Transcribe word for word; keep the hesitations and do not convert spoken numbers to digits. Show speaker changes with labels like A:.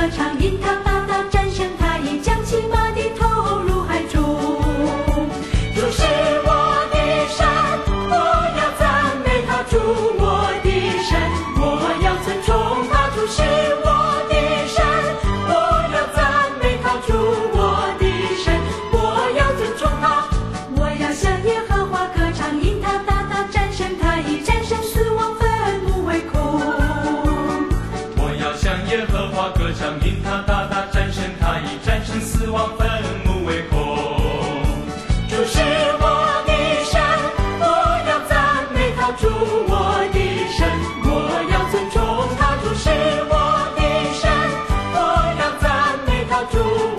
A: 唱，因他大大战胜他，已将骑马的投入海中。主是我的神，我要赞美他；主我的神，我要尊崇他。主是我的神，我要赞美他；主我的神，我要尊崇他。我要向耶和华歌唱，因他大大战胜他，已战胜死亡，坟墓为空。
B: 我要向耶和华歌唱，因他大大战胜他，已战胜死亡，坟墓为空。
A: 主是我的神，我要赞美他；主我的神，我要尊崇他。主是我的神，我要赞美他；主